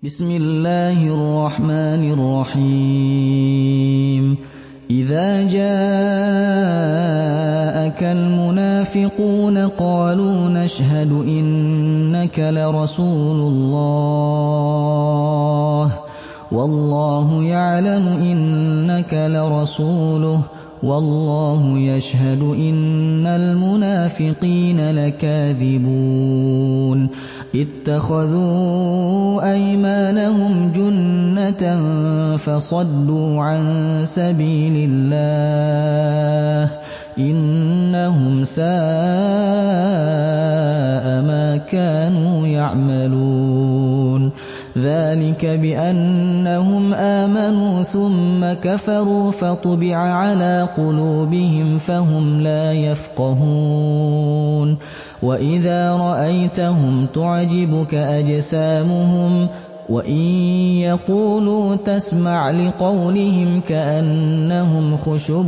بسم الله الرحمن الرحيم إذا جاءك المنافقون قالوا نشهد إنك لرسول الله والله يعلم إنك لرسوله والله يشهد إن المنافقين لكاذبون اتخذوا أيمانهم جنة فصدوا عن سبيل الله إنهم ساء ما كانوا يعملون ذلك بأنهم آمنوا ثم كفروا فطبع على قلوبهم فهم لا يفقهون وإذا رأيتهم تعجبك أجسامهم وإن يقولوا تسمع لقولهم كأنهم خشب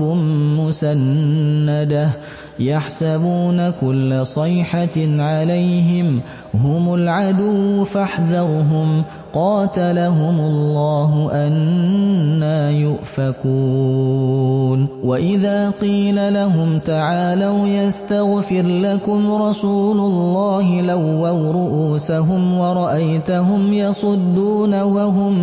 مسندة يحسبون كل صيحة عليهم هم العدو فاحذرهم قاتلهم الله أنى يؤفكون وإذا قيل لهم تعالوا يستغفر لكم رسول الله لووا رؤوسهم ورأيتهم يصدون وهم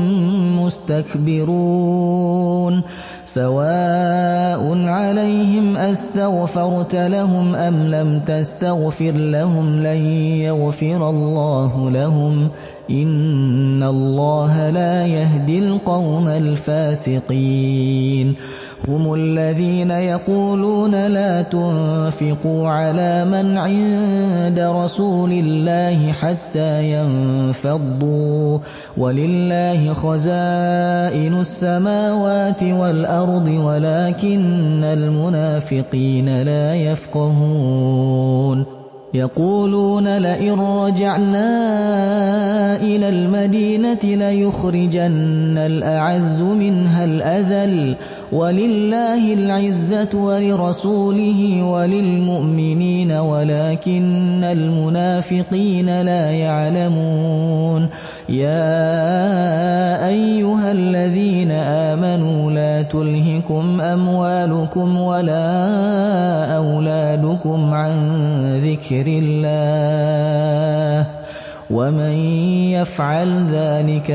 مستكبرون سواء عليهم أستغفرت لهم أم لم تستغفر لهم لن يغفر الله لهم إن الله لا يهدي القوم الفاسقين هم الذين يقولون لا تنفقوا على من عند رسول الله حتى ينفضوا ولله خزائن السماوات والأرض ولكن المنافقين لا يفقهون يقولون لئن رجعنا إلى المدينة ليخرجن الأعز منها الأذل ولله العزة ولرسوله وللمؤمنين ولكن المنافقين لا يعلمون يا أيها الذين آمنوا لا تلهكم أموالكم ولا أولادكم عن ذكر الله ومن يفعل ذلك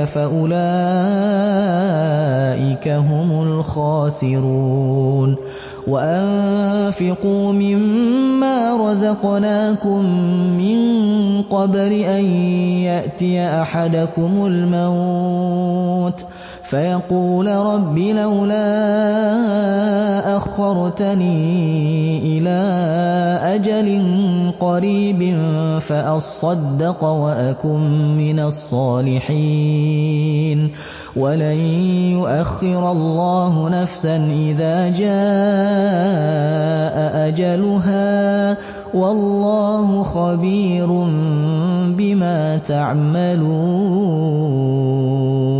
فأولئك هم الخاسرون وأنفقوا مما رزقناكم من قبل أن يأتي أحدكم الموت فيقول رب لولا أخرتني إلى أجل قريب فأصدق وأكن من الصالحين ولن يؤخر الله نفسا إذا جاء أجلها والله خبير بما تعملون